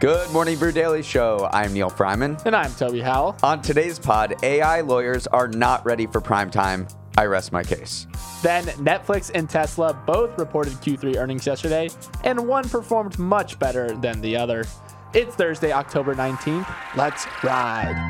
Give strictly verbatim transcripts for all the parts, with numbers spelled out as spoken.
Good morning, Brew Daily Show. I'm Neil Fryman. And I'm Toby Howell. On today's pod, A I lawyers are not ready for prime time. I rest my case. Then Netflix and Tesla both reported Q three earnings yesterday, and one performed much better than the other. It's Thursday, October nineteenth. Let's ride.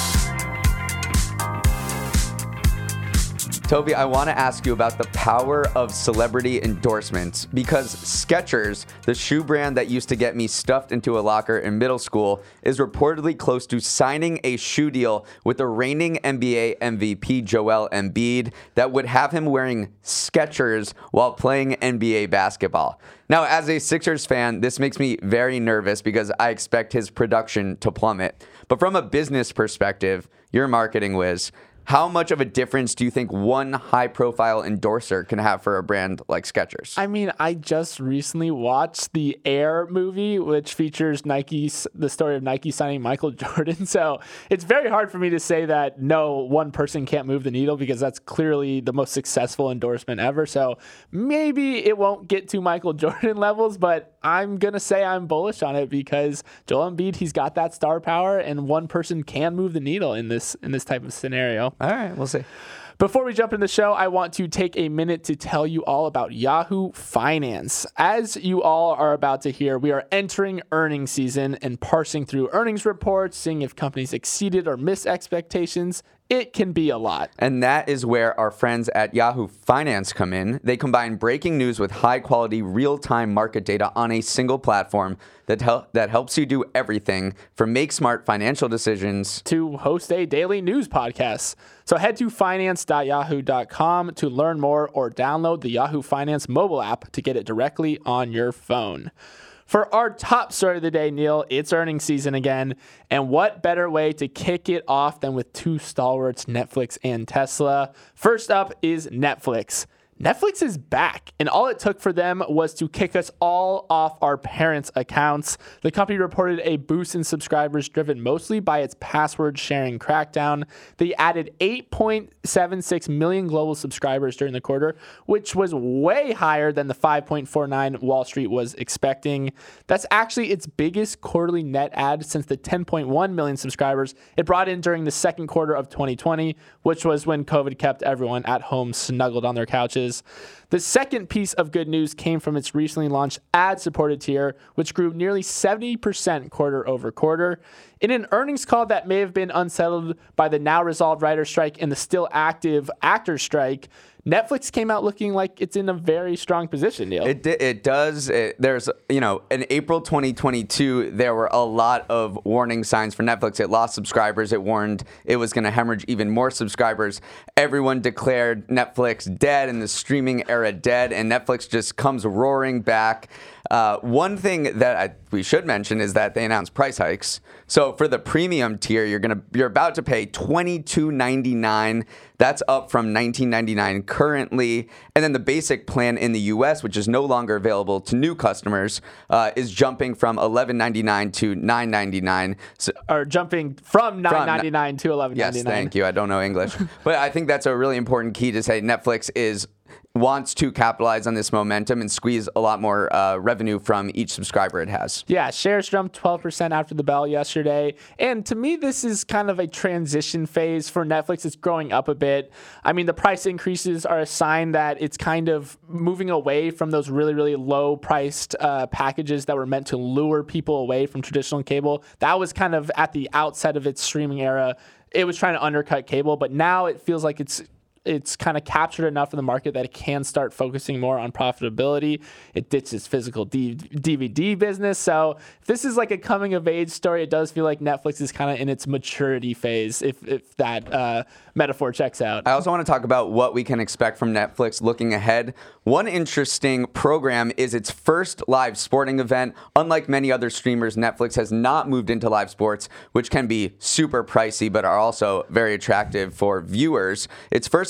Toby, I want to ask you about the power of celebrity endorsements because Skechers, the shoe brand that used to get me stuffed into a locker in middle school, is reportedly close to signing a shoe deal with the reigning N B A M V P Joel Embiid that would have him wearing Skechers while playing N B A basketball. Now, as a Sixers fan, this makes me very nervous because I expect his production to plummet. But from a business perspective, you're a marketing whiz. How much of a difference do you think one high-profile endorser can have for a brand like Skechers? I mean, I just recently watched the Air movie, which features Nike's the story of Nike signing Michael Jordan. So it's very hard for me to say that no, one person can't move the needle because that's clearly the most successful endorsement ever. So maybe it won't get to Michael Jordan levels, but I'm going to say I'm bullish on it because Joel Embiid, he's got that star power, and one person can move the needle in this in this type of scenario. All right, we'll see. Before we jump into the show, I want to take a minute to tell you all about Yahoo Finance. As you all are about to hear, we are entering earnings season and parsing through earnings reports, seeing if companies exceeded or missed expectations. It can be a lot. And that is where our friends at Yahoo Finance come in. They combine breaking news with high-quality, real-time market data on a single platform that, hel- that helps you do everything from make smart financial decisions to host a daily news podcast. So head to finance dot yahoo dot com to learn more or download the Yahoo Finance mobile app to get it directly on your phone. For our top story of the day, Neil, it's earnings season again. And what better way to kick it off than with two stalwarts, Netflix and Tesla? First up is Netflix. Netflix is back, and all it took for them was to kick us all off our parents' accounts. The company reported a boost in subscribers driven mostly by its password sharing crackdown. They added eight point seven six million global subscribers during the quarter, which was way higher than the five point four nine Wall Street was expecting. That's actually its biggest quarterly net add since the ten point one million subscribers it brought in during the second quarter of twenty twenty, which was when COVID kept everyone at home snuggled on their couches. The second piece of good news came from its recently launched ad-supported tier, which grew nearly seventy percent quarter over quarter. In an earnings call that may have been unsettled by the now-resolved writer strike and the still active actor strike, Netflix came out looking like it's in a very strong position, Neil. It it does. It, there's, you know, in April twenty twenty-two, there were a lot of warning signs for Netflix. It lost subscribers. It warned it was going to hemorrhage even more subscribers. Everyone declared Netflix dead and the streaming era dead, and Netflix just comes roaring back. Uh, one thing that I, we should mention is that they announced price hikes. So for the premium tier, you're gonna you're about to pay twenty-two ninety-nine. That's up from nineteen ninety-nine currently. And then the basic plan in the U S, which is no longer available to new customers, uh, is jumping from eleven ninety-nine to nine ninety-nine. So, or jumping from nine ninety-nine to eleven ninety-nine. Yes, thank you. I don't know English, but I think that's a really important key to say. Netflix is. wants to capitalize on this momentum and squeeze a lot more uh, revenue from each subscriber it has. Yeah, shares jumped twelve percent after the bell yesterday. And to me, this is kind of a transition phase for Netflix. It's growing up a bit. I mean, the price increases are a sign that it's kind of moving away from those really, really low-priced uh, packages that were meant to lure people away from traditional cable. That was kind of at the outset of its streaming era. It was trying to undercut cable, but now it feels like it's it's kind of captured enough in the market that it can start focusing more on profitability. It ditched its physical D- DVD business. So if this is like a coming of age story, it does feel like Netflix is kind of in its maturity phase, if, if that uh, metaphor checks out. I also want to talk about what we can expect from Netflix looking ahead. One interesting program is its first live sporting event. Unlike many other streamers, Netflix has not moved into live sports, which can be super pricey, but are also very attractive for viewers. Its first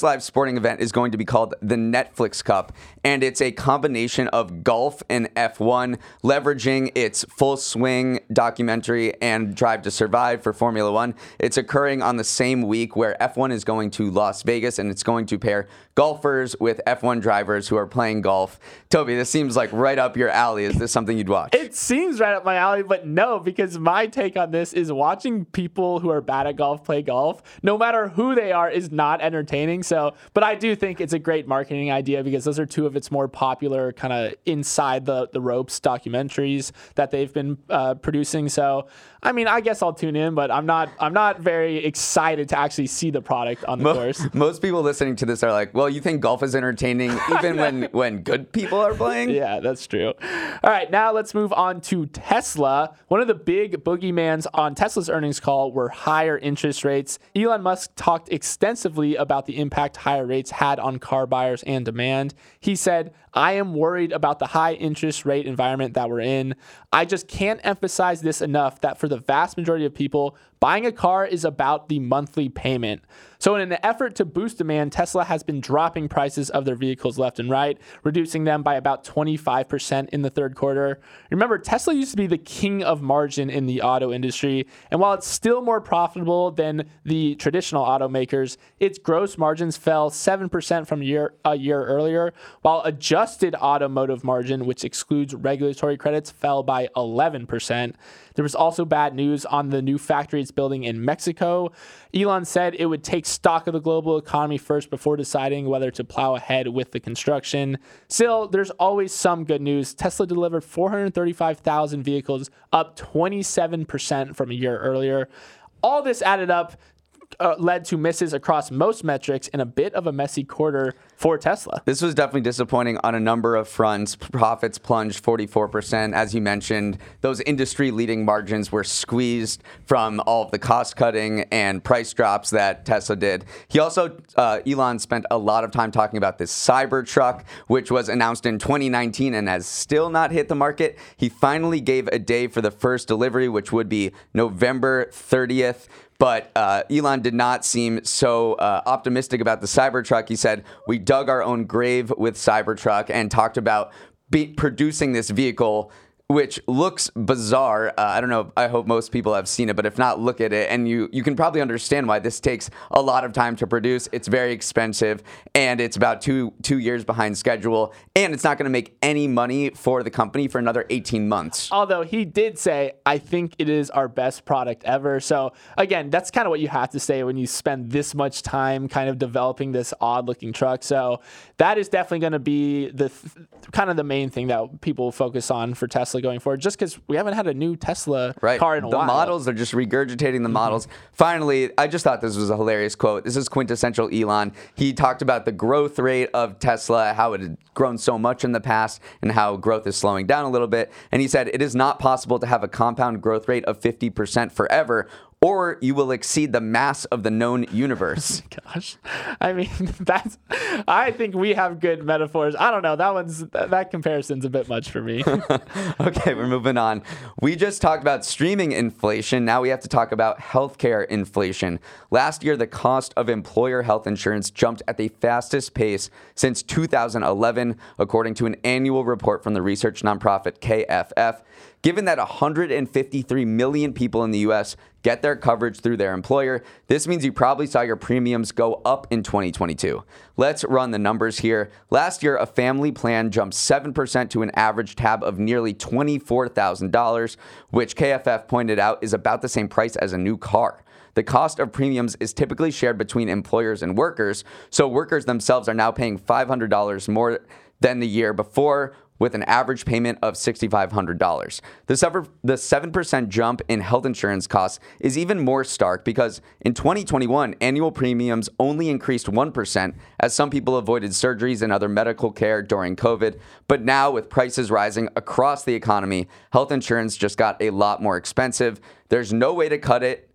live sporting event is going to be called the Netflix Cup, and it's a combination of golf and F one, leveraging its Full Swing documentary and Drive to Survive for Formula One. It's occurring on the same week where F one is going to Las Vegas, and it's going to pair golfers with F one drivers who are playing golf. Toby, this seems like right up your alley. Is this something you'd watch? It seems right up my alley, but no, because my take on this is watching people who are bad at golf play golf, no matter who they are, is not entertaining. So, but I do think it's a great marketing idea because those are two of its more popular kind of inside the, the ropes documentaries that they've been uh, producing. So, I mean, I guess I'll tune in, but I'm not I'm not very excited to actually see the product on the Mo- course. Most people listening to this are like, well, you think golf is entertaining even when, when good people are playing? Yeah, that's true. All right, now let's move on to Tesla. One of the big boogeymans on Tesla's earnings call were higher interest rates. Elon Musk talked extensively about the impact higher rates had on car buyers and demand. He said, I am worried about the high interest rate environment that we're in. I just can't emphasize this enough that for the vast majority of people, buying a car is about the monthly payment. So in an effort to boost demand, Tesla has been dropping prices of their vehicles left and right, reducing them by about twenty-five percent in the third quarter. Remember, Tesla used to be the king of margin in the auto industry, and while it's still more profitable than the traditional automakers, its gross margins fell seven percent from a year, a year earlier, while adjusted automotive margin, which excludes regulatory credits, fell by eleven percent. There was also bad news on the new factory it's building in Mexico. Elon said it would take stock of the global economy first before deciding whether to plow ahead with the construction. Still, there's always some good news. Tesla delivered four hundred thirty-five thousand vehicles, up twenty-seven percent from a year earlier. All this added up Uh, led to misses across most metrics in a bit of a messy quarter for Tesla. This was definitely disappointing on a number of fronts. Profits plunged forty-four percent. As you mentioned, those industry-leading margins were squeezed from all of the cost-cutting and price drops that Tesla did. He also, uh, Elon spent a lot of time talking about this Cybertruck, which was announced in twenty nineteen and has still not hit the market. He finally gave a day for the first delivery, which would be November thirtieth. But uh, Elon did not seem so uh, optimistic about the Cybertruck. He said, we dug our own grave with Cybertruck, and talked about be- producing this vehicle, which looks bizarre. Uh, I don't know. I hope most people have seen it, but if not, look at it. And you, you can probably understand why this takes a lot of time to produce. It's very expensive, and it's about two two years behind schedule. And it's not going to make any money for the company for another eighteen months. Although he did say, I think it is our best product ever. So again, that's kind of what you have to say when you spend this much time kind of developing this odd looking truck. So that is definitely going to be the th- kind of the main thing that people focus on for Tesla going forward, just because we haven't had a new Tesla right. car in a the while. The models, they're just regurgitating the models. Mm-hmm. Finally, I just thought this was a hilarious quote. This is quintessential Elon. He talked about the growth rate of Tesla, how it had grown so much in the past, and how growth is slowing down a little bit. And he said, it is not possible to have a compound growth rate of fifty percent forever, or you will exceed the mass of the known universe. Gosh, I mean, that's. I think we have good metaphors. I don't know. That one's that comparison's a bit much for me. Okay, we're moving on. We just talked about streaming inflation. Now we have to talk about healthcare inflation. Last year, the cost of employer health insurance jumped at the fastest pace since two thousand eleven, according to an annual report from the research nonprofit K F F. Given that one hundred fifty-three million people in the U S get their coverage through their employer, this means you probably saw your premiums go up in twenty twenty-two. Let's run the numbers here. Last year, a family plan jumped seven percent to an average tab of nearly twenty-four thousand dollars, which K F F pointed out is about the same price as a new car. The cost of premiums is typically shared between employers and workers, so workers themselves are now paying five hundred dollars more than the year before, with an average payment of six thousand five hundred dollars. The seven percent jump in health insurance costs is even more stark because in twenty twenty-one, annual premiums only increased one percent as some people avoided surgeries and other medical care during COVID. But now, with prices rising across the economy, health insurance just got a lot more expensive. There's no way to cut it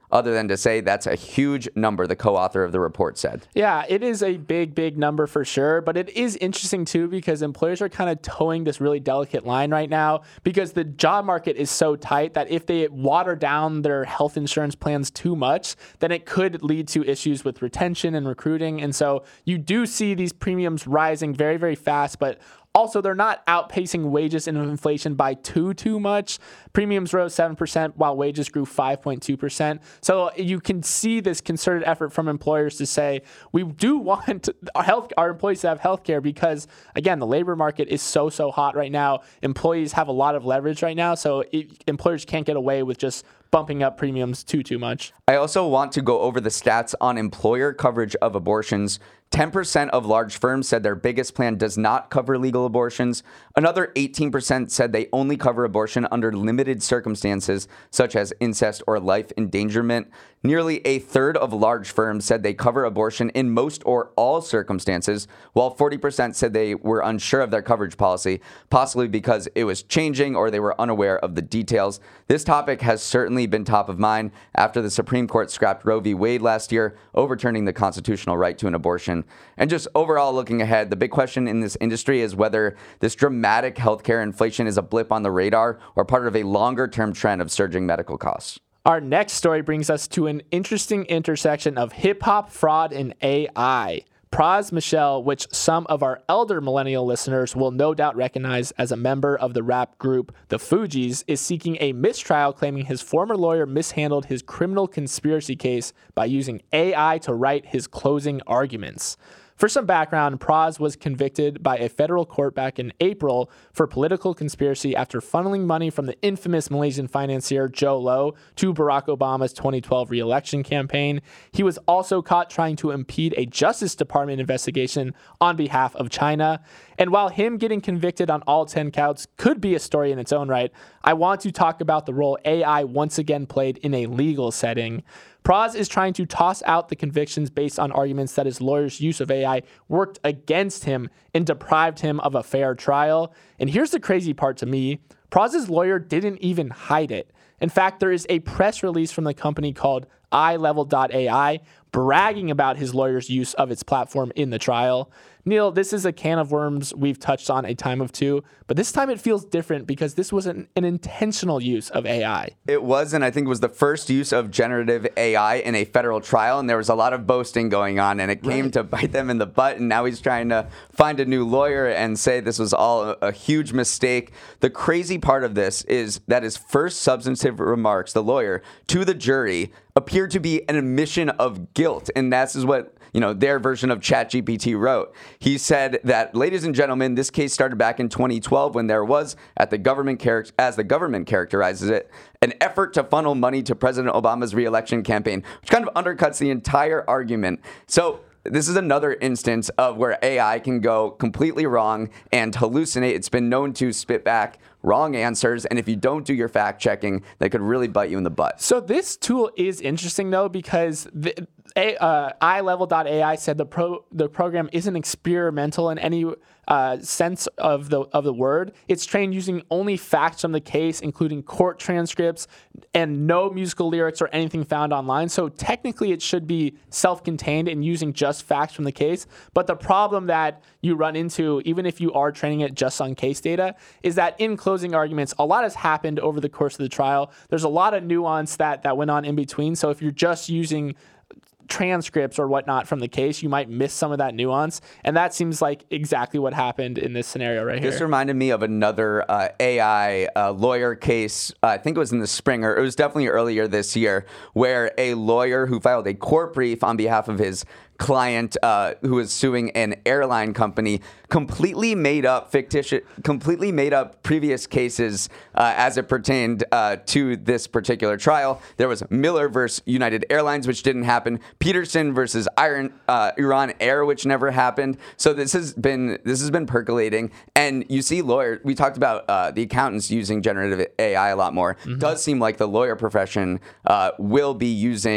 other than to say that's a huge number, the co-author of the report said. Yeah, it is a big, big number for sure. But it is interesting, too, because employers are kind of towing this really delicate line right now because the job market is so tight that if they water down their health insurance plans too much, then it could lead to issues with retention and recruiting. And so you do see these premiums rising very, very fast, but also, they're not outpacing wages and inflation by too, too much. Premiums rose seven percent while wages grew five point two percent. So you can see this concerted effort from employers to say, we do want our, health, our employees to have health care because, again, the labor market is so, so hot right now. Employees have a lot of leverage right now. So it, employers can't get away with just bumping up premiums too, too much. I also want to go over the stats on employer coverage of abortions. ten percent of large firms said their biggest plan does not cover legal abortions. Another eighteen percent said they only cover abortion under limited circumstances, such as incest or life endangerment. Nearly a third of large firms said they cover abortion in most or all circumstances, while forty percent said they were unsure of their coverage policy, possibly because it was changing or they were unaware of the details. This topic has certainly been top of mind after the Supreme Court scrapped Roe v. Wade last year, overturning the constitutional right to an abortion. And just overall looking ahead, the big question in this industry is whether this dramatic healthcare inflation is a blip on the radar or part of a longer-term trend of surging medical costs. Our next story brings us to an interesting intersection of hip-hop, fraud, and A I. Pras Michel, which some of our elder millennial listeners will no doubt recognize as a member of the rap group The Fugees, is seeking a mistrial claiming his former lawyer mishandled his criminal conspiracy case by using A I to write his closing arguments. For some background, Pras was convicted by a federal court back in April for political conspiracy after funneling money from the infamous Malaysian financier Joe Low to Barack Obama's twenty twelve re-election campaign. He was also caught trying to impede a Justice Department investigation on behalf of China. And while him getting convicted on all ten counts could be a story in its own right, I want to talk about the role A I once again played in a legal setting. Pras is trying to toss out the convictions based on arguments that his lawyer's use of A I worked against him and deprived him of a fair trial. And here's the crazy part to me. Pras's lawyer didn't even hide it. In fact, there is a press release from the company called i level dot A I bragging about his lawyer's use of its platform in the trial. Neil, this is a can of worms we've touched on a time of two, but this time it feels different because this was an, an intentional use of A I. It was, and I think it was the first use of generative A I in a federal trial, and there was a lot of boasting going on, and it came right to bite them in the butt, and now he's trying to find a new lawyer and say this was all a, a huge mistake. The crazy part of this is that his first substantive remarks, the lawyer, to the jury appeared to be an admission of guilt, and that's is what you know, their version of ChatGPT wrote. He said that, ladies and gentlemen, this case started back in twenty twelve when there was, at the government char- as the government characterizes it, an effort to funnel money to President Obama's re-election campaign, which kind of undercuts the entire argument. So this is another instance of where A I can go completely wrong and hallucinate. It's been known to spit back wrong answers, and if you don't do your fact checking, that could really bite you in the butt. So this tool is interesting though because the, a, uh, i level dot A I said the pro the program isn't experimental in any uh, sense of the of the word. It's trained using only facts from the case, including court transcripts and no musical lyrics or anything found online. So technically, it should be self-contained and using just facts from the case. But the problem that you run into, even if you are training it just on case data, is that in closing arguments, a lot has happened over the course of the trial. There's a lot of nuance that that went on in between. So if you're just using transcripts or whatnot from the case, you might miss some of that nuance. And that seems like exactly what happened in this scenario right here. This reminded me of another uh, A I uh, lawyer case. Uh, I think it was in the spring, or it was definitely earlier this year, where a lawyer who filed a court brief on behalf of his client uh, who was suing an airline company completely made up fictitious, completely made up previous cases uh, as it pertained uh, to this particular trial. There was Miller versus United Airlines, which didn't happen. Peterson versus Iran, uh, Iran Air, which never happened. So this has been this has been percolating, and you see lawyers. We talked about uh, the accountants using generative A I a lot more. Mm-hmm. It does seem like the lawyer profession uh, will be using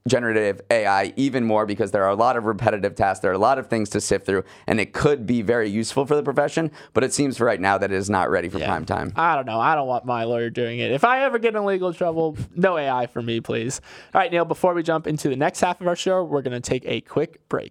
generative A I even more because there are a lot of repetitive tasks. There are a lot of things to sift through, and it could be very useful for the profession, but it seems for right now that it is not ready for Yeah. prime time. I don't know. I don't want my lawyer doing it. If I ever get in legal trouble, no A I for me, please. All right, Neil, before we jump into the next half of our show, we're going to take a quick break.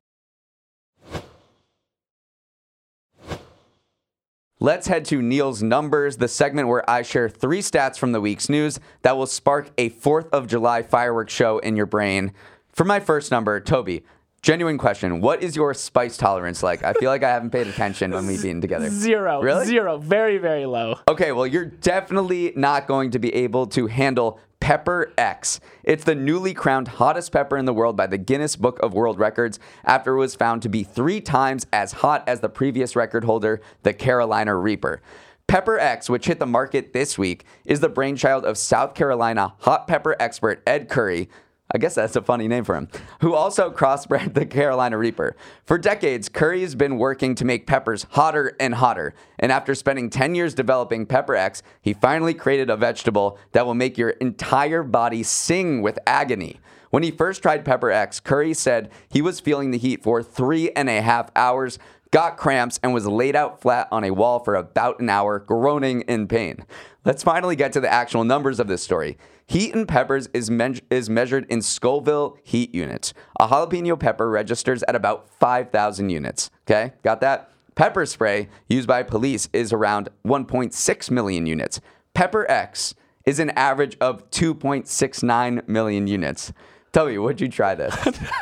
Let's head to Neil's Numbers, the segment where I share three stats from the week's news that will spark a fourth of July fireworks show in your brain. For my first number, Toby, genuine question. What is your spice tolerance like? I feel like I haven't paid attention when we've been together. Zero. Really? Zero. Very, very low. Okay, well, you're definitely not going to be able to handle Pepper X. It's the newly crowned hottest pepper in the world by the Guinness Book of World Records after it was found to be three times as hot as the previous record holder, the Carolina Reaper. Pepper X, which hit the market this week, is the brainchild of South Carolina hot pepper expert Ed Curry. I guess that's a funny name for him, who also crossbred the Carolina Reaper. For decades, Curry has been working to make peppers hotter and hotter. And after spending ten years developing Pepper X, he finally created a vegetable that will make your entire body sing with agony. When he first tried Pepper X, Curry said he was feeling the heat for three and a half hours, got cramps, and was laid out flat on a wall for about an hour, groaning in pain. Let's finally get to the actual numbers of this story. Heat in peppers is, me- is measured in Scoville heat units. A jalapeno pepper registers at about five thousand units. Okay, got that? Pepper spray used by police is around one point six million units. Pepper X is an average of two point six nine million units. Tell me, would you try this?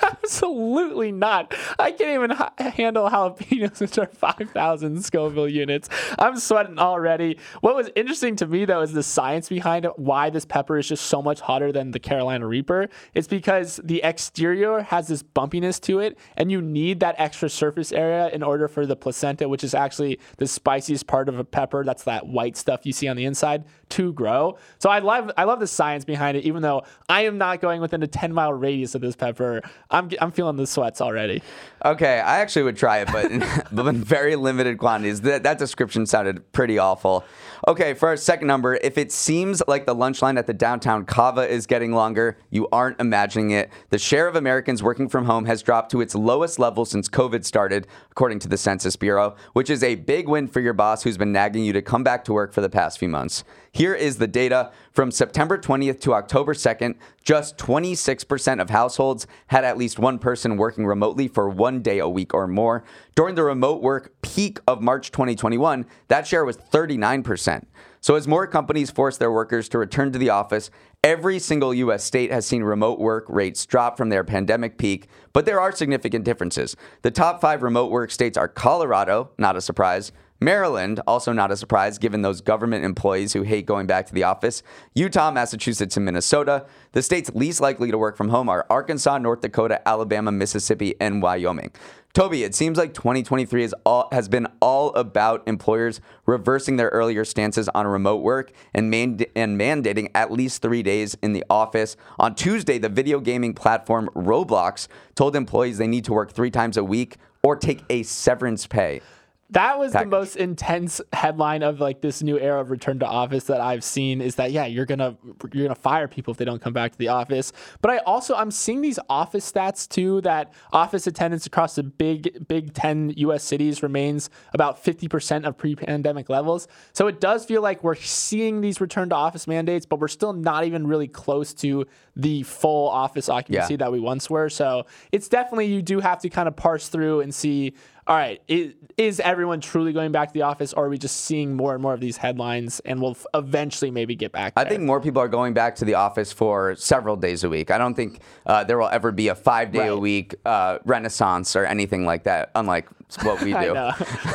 Absolutely not. I can't even ha- handle jalapenos, which are five thousand Scoville units. I'm sweating already. What was interesting to me, though, is the science behind it, why this pepper is just so much hotter than the Carolina Reaper. It's because the exterior has this bumpiness to it, and you need that extra surface area in order for the placenta, which is actually the spiciest part of a pepper, that's that white stuff you see on the inside, to grow. So I love I love the science behind it, even though I am not going within a ten mile radius of this pepper. I'm I'm feeling the sweats already. Okay, I actually would try it, but in, but in very limited quantities. That, that description sounded pretty awful. Okay, for our second number, if it seems like the lunch line at the downtown Cava is getting longer, you aren't imagining it. The share of Americans working from home has dropped to its lowest level since COVID started, according to the Census Bureau, which is a big win for your boss who's been nagging you to come back to work for the past few months. Here is the data. From September twentieth to October second, just twenty-six percent of households had at least one person working remotely for one day a week or more. During the remote work peak of March twenty twenty-one, that share was thirty-nine percent. So as more companies force their workers to return to the office, every single U S state has seen remote work rates drop from their pandemic peak, but there are significant differences. The top five remote work states are Colorado, not a surprise, Maryland, also not a surprise given those government employees who hate going back to the office, Utah, Massachusetts, and Minnesota. The states least likely to work from home are Arkansas, North Dakota, Alabama, Mississippi, and Wyoming. Toby, it seems like twenty twenty-three is all, has been all about employers reversing their earlier stances on remote work and, man, and mandating at least three days in the office. On Tuesday, the video gaming platform Roblox told employees they need to work three times a week or take a severance pay. That was package. The most intense headline of like this new era of return to office that I've seen is that, yeah, you're going to you're going to fire people if they don't come back to the office. But I also I'm seeing these office stats too, that office attendance across the big big ten U S cities remains about fifty percent of pre-pandemic levels. So it does feel like we're seeing these return to office mandates, but we're still not even really close to the full office occupancy yeah. that we once were. So it's definitely, you do have to kind of parse through and see, all right, is, is everyone truly going back to the office, or are we just seeing more and more of these headlines and we'll f- eventually maybe get back there? I think more people are going back to the office for several days a week. I don't think uh, there will ever be a five-day right. a week uh, renaissance or anything like that, unlike what we do.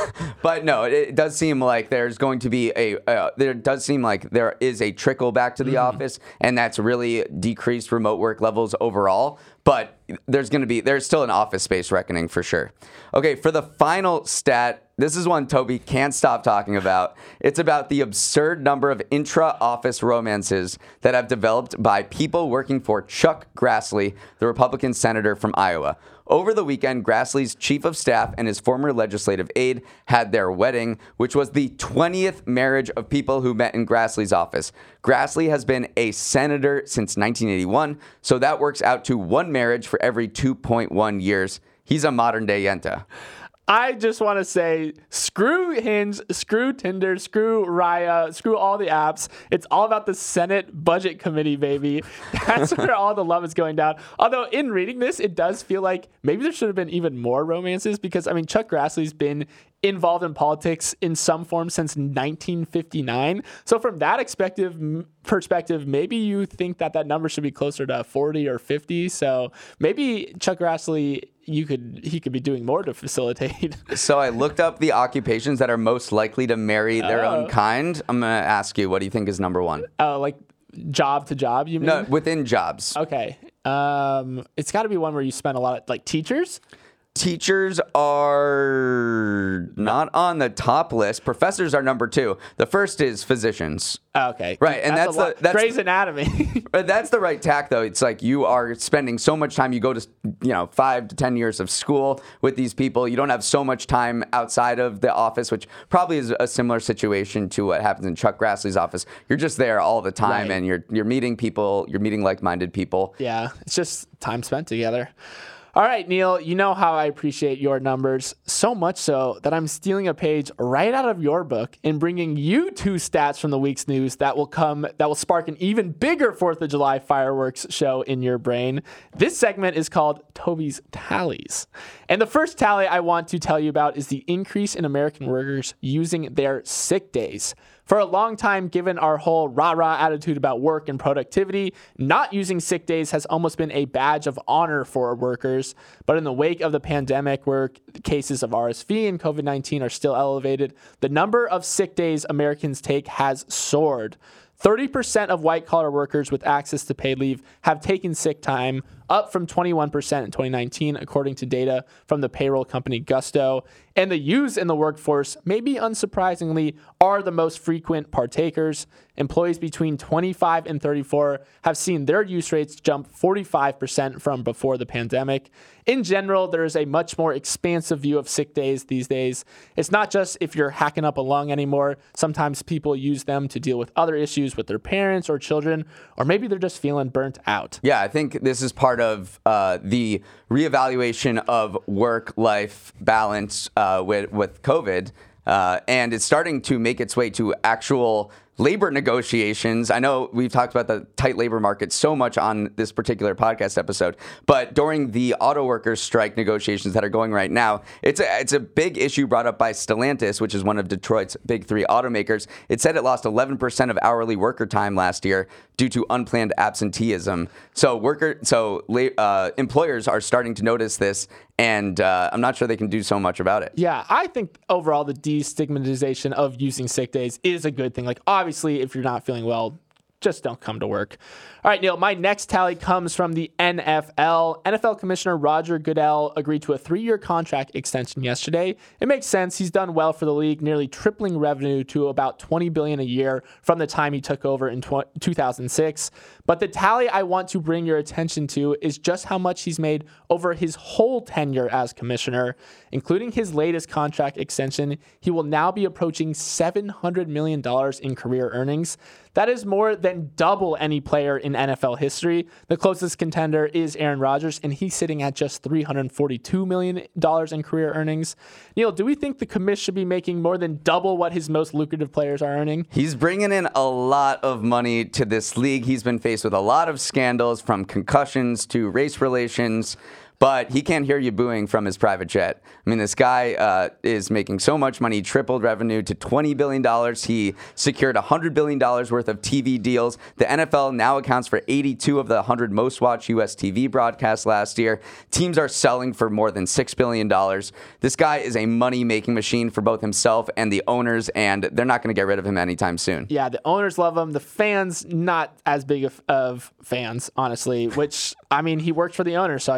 But no, it, it does seem like there's going to be a, uh, there does seem like there is a trickle back to the mm. office, and that's really decreased remote work levels overall. But there's going to be, there's still an office space reckoning for sure. Okay, for the final stat, This is one Toby can't stop talking about. It's about the absurd number of intra-office romances that have developed by people working for Chuck Grassley, the Republican senator from Iowa. Over the weekend, Grassley's chief of staff and his former legislative aide had their wedding, which was the twentieth marriage of people who met in Grassley's office. Grassley has been a senator since nineteen eighty-one, so that works out to one marriage for every two point one years. He's a modern-day Yenta. I just want to say, screw Hinge, screw Tinder, screw Raya, screw all the apps. It's all about the Senate Budget Committee, baby. That's where all the love is going down. Although in reading this, it does feel like maybe there should have been even more romances because, I mean, Chuck Grassley's been involved in politics in some form since nineteen fifty-nine. So from that perspective, perspective, maybe you think that that number should be closer to forty or fifty. So maybe Chuck Grassley, you could he could be doing more to facilitate. So I looked up the occupations that are most likely to marry their Oh. own kind. I'm going to ask you, what do you think is number one? Oh, like job to job, you mean? No, within jobs. Okay. Um, it's got to be one where you spend a lot of, like, teachers? Teachers are not on the top list. Professors are number two. The first is physicians. Okay. Right, and that's a lot. the- that's- Grey's Anatomy. But that's the right tack, though. It's like you are spending so much time. You go to, you know, five to ten years of school with these people. You don't have so much time outside of the office, which probably is a similar situation to what happens in Chuck Grassley's office. You're just there all the time, Right. and you're you're meeting people. You're meeting like-minded people. Yeah, it's just time spent together. All right, Neil, you know how I appreciate your numbers, so much so that I'm stealing a page right out of your book and bringing you two stats from the week's news that will come that will spark an even bigger fourth of July fireworks show in your brain. This segment is called Toby's Tallies. And the first tally I want to tell you about is the increase in American workers using their sick days. For a long time, given our whole rah-rah attitude about work and productivity, not using sick days has almost been a badge of honor for workers. But in the wake of the pandemic, where cases of R S V and COVID nineteen are still elevated, the number of sick days Americans take has soared. thirty percent of white-collar workers with access to paid leave have taken sick time, up from twenty-one percent in twenty nineteen, according to data from the payroll company Gusto. And the youths in the workforce, maybe unsurprisingly, are the most frequent partakers. Employees between twenty-five and thirty-four have seen their use rates jump forty-five percent from before the pandemic. In general, there is a much more expansive view of sick days these days. It's not just if you're hacking up a lung anymore. Sometimes people use them to deal with other issues with their parents or children, or maybe they're just feeling burnt out. Yeah, I think this is part of uh, the reevaluation of work-life balance uh, with, with COVID, uh, and it's starting to make its way to actual labor negotiations. I know we've talked about the tight labor market so much on this particular podcast episode, but during the auto workers strike negotiations that are going right now, it's a, it's a big issue brought up by Stellantis, which is one of Detroit's big three automakers. It said it lost eleven percent of hourly worker time last year due to unplanned absenteeism. So worker, so uh, employers are starting to notice this, and uh, I'm not sure they can do so much about it. Yeah, I think overall the destigmatization of using sick days is a good thing. Like, obviously, if you're not feeling well, just don't come to work. All right, Neil, my next tally comes from the N F L. N F L Commissioner Roger Goodell agreed to a three-year contract extension yesterday. It makes sense. He's done well for the league, nearly tripling revenue to about twenty billion dollars a year from the time he took over in two thousand six. But the tally I want to bring your attention to is just how much he's made over his whole tenure as commissioner. Including his latest contract extension, he will now be approaching seven hundred million dollars in career earnings. That is more than double any player in N F L history. The closest contender is Aaron Rodgers, and he's sitting at just three hundred forty-two million dollars in career earnings. Neil, do we think the commish should be making more than double what his most lucrative players are earning? He's bringing in a lot of money to this league. He's been faced with a lot of scandals, from concussions to race relations, but he can't hear you booing from his private jet. I mean, this guy uh, is making so much money. He tripled revenue to twenty billion dollars. He secured one hundred billion dollars worth of T V deals. The N F L now accounts for eighty-two of the one hundred most watched U S T V broadcasts last year. Teams are selling for more than six billion dollars. This guy is a money-making machine for both himself and the owners, and they're not going to get rid of him anytime soon. Yeah, the owners love him. The fans, not as big of, of fans, honestly, which, I mean, he worked for the owners, so I guess it makes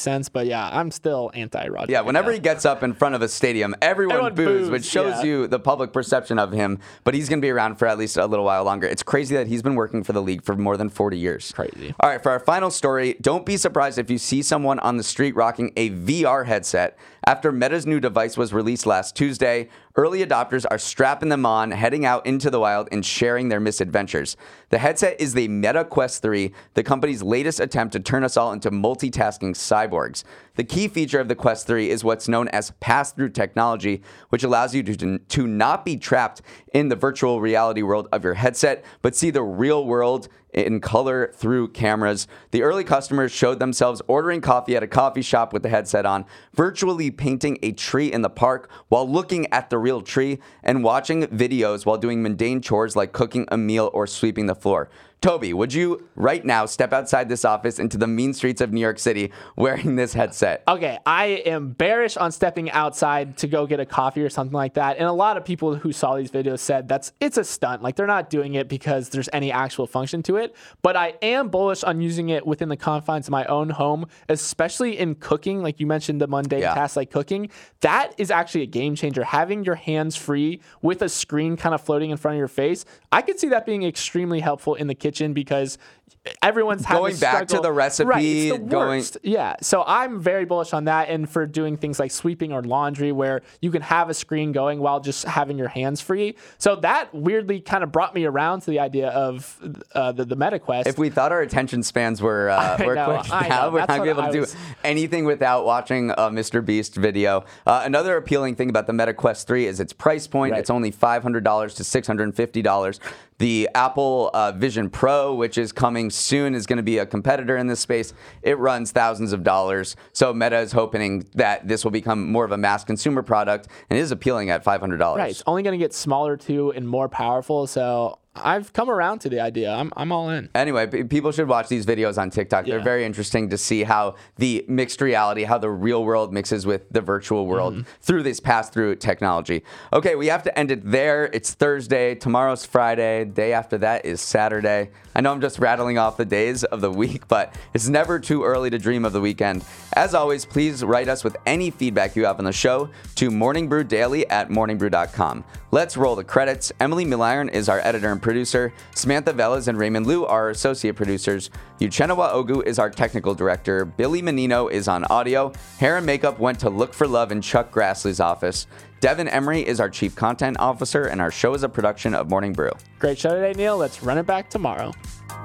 sense. But yeah, I'm still anti-Roger. Yeah, whenever Goodell. he gets up in front of a stadium, everyone, Everyone boos, boos, which shows yeah. you the public perception of him. But he's going to be around for at least a little while longer. It's crazy that he's been working for the league for more than forty years. Crazy. All right, for our final story, don't be surprised if you see someone on the street rocking a V R headset. After Meta's new device was released last Tuesday, early adopters are strapping them on, heading out into the wild, and sharing their misadventures. The headset is the Meta Quest three, the company's latest attempt to turn us all into multitasking cyborgs. The key feature of the Quest three is what's known as pass-through technology, which allows you to, to not be trapped in the virtual reality world of your headset, but see the real world in color through cameras. The early customers showed themselves ordering coffee at a coffee shop with the headset on, virtually painting a tree in the park while looking at the real tree, and watching videos while doing mundane chores like cooking a meal or sweeping the floor. Toby, would you right now step outside this office into the mean streets of New York City wearing this headset? Okay, I am bearish on stepping outside to go get a coffee or something like that. And a lot of people who saw these videos said that's it's a stunt. Like, they're not doing it because there's any actual function to it. But I am bullish on using it within the confines of my own home, especially in cooking. Like you mentioned, the mundane Yeah. tasks like cooking. That is actually a game changer. Having your hands free with a screen kind of floating in front of your face, I could see that being extremely helpful in the kitchen because everyone's had Going this back to struggle. the recipe, Right, it's the going- worst. Yeah, so I'm very bullish on that, and for doing things like sweeping or laundry where you can have a screen going while just having your hands free. So that weirdly kind of brought me around to the idea of uh, the, the MetaQuest. If we thought our attention spans were uh, I were know, quick I now, know. we're not That's going to be what able to I do was- anything without watching a Mister Beast video. Uh, another appealing thing about the Meta Quest three is its price point. Right. It's only five hundred dollars to six hundred fifty dollars. The Apple uh, Vision Pro, which is coming soon, is going to be a competitor in this space. It runs thousands of dollars. So Meta is hoping that this will become more of a mass consumer product and is appealing at five hundred dollars. right, it's only going to get smaller too and more powerful. So I've come around to the idea. I'm I'm all in. Anyway, p- people should watch these videos on TikTok. They're Yeah. very interesting to see how the mixed reality, how the real world mixes with the virtual world Mm-hmm. through this pass-through technology. Okay, we have to end it there. It's Thursday. Tomorrow's Friday. Day after that is Saturday. I know I'm just rattling off the days of the week, but it's never too early to dream of the weekend. As always, please write us with any feedback you have on the show to morning brew daily at morning brew dot com. Let's roll the credits. Emily Miliron is our editor and producer. Samantha Velez and Raymond Liu are our associate producers. Uchenna Ogu is our technical director. Billy Menino is on audio. Hair and makeup went to Look for Love in Chuck Grassley's office. Devin Emery is our chief content officer, and our show is a production of Morning Brew. Great show today, Neil. Let's run it back tomorrow.